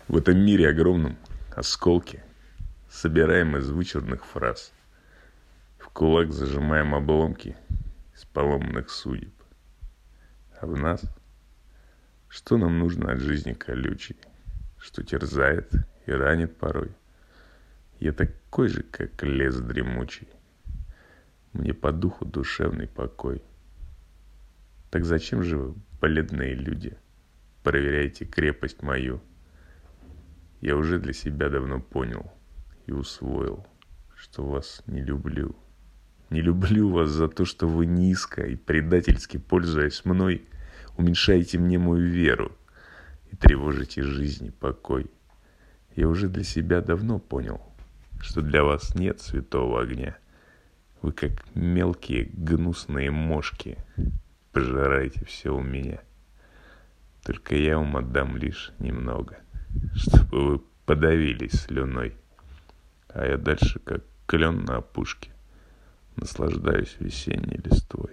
В этом мире огромном осколки собираем из вычурных фраз. В кулак зажимаем обломки из поломанных судеб. А в нас, что нам нужно от жизни колючей, что терзает и ранит порой? Я такой же, как лес дремучий, мне по духу душевный покой. Так зачем же вы, бледные люди, проверяете крепость мою? Я уже для себя давно понял и усвоил, что вас не люблю. Не люблю вас за то, что вы низко и предательски, пользуясь мной, уменьшаете мне мою веру и тревожите жизнь и покой. Я уже для себя давно понял, что для вас нет святого огня. Вы, как мелкие гнусные мошки, пожираете все у меня. Только я вам отдам лишь немного, чтобы вы подавились слюной. А я дальше, как клен на опушке, наслаждаюсь весенней листвой.